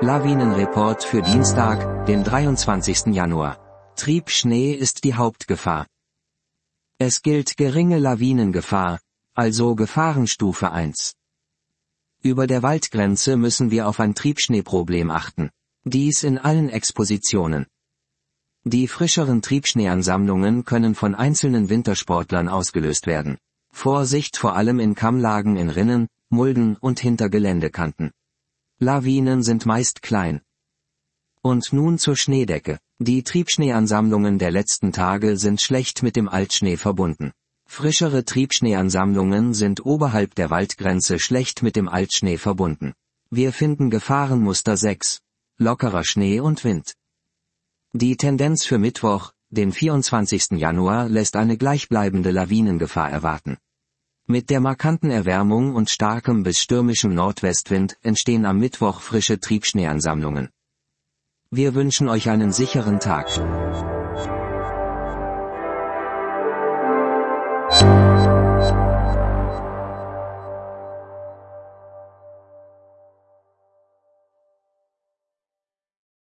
Lawinenreport für Dienstag, den 23. Januar. Triebschnee ist die Hauptgefahr. Es gilt geringe Lawinengefahr, also Gefahrenstufe 1. Über der Waldgrenze müssen wir auf ein Triebschneeproblem achten. Dies in allen Expositionen. Die frischeren Triebschneeansammlungen können von einzelnen Wintersportlern ausgelöst werden. Vorsicht vor allem in Kammlagen in Rinnen, Mulden und hinter Geländekanten. Lawinen sind meist klein. Und nun zur Schneedecke. Die Triebschneeansammlungen der letzten Tage sind schlecht mit dem Altschnee verbunden. Frischere Triebschneeansammlungen sind oberhalb der Waldgrenze schlecht mit dem Altschnee verbunden. Wir finden Gefahrenmuster 6. Lockerer Schnee und Wind. Die Tendenz für Mittwoch, den 24. Januar, lässt eine gleichbleibende Lawinengefahr erwarten. Mit der markanten Erwärmung und starkem bis stürmischem Nordwestwind entstehen am Mittwoch frische Triebschneeansammlungen. Wir wünschen euch einen sicheren Tag.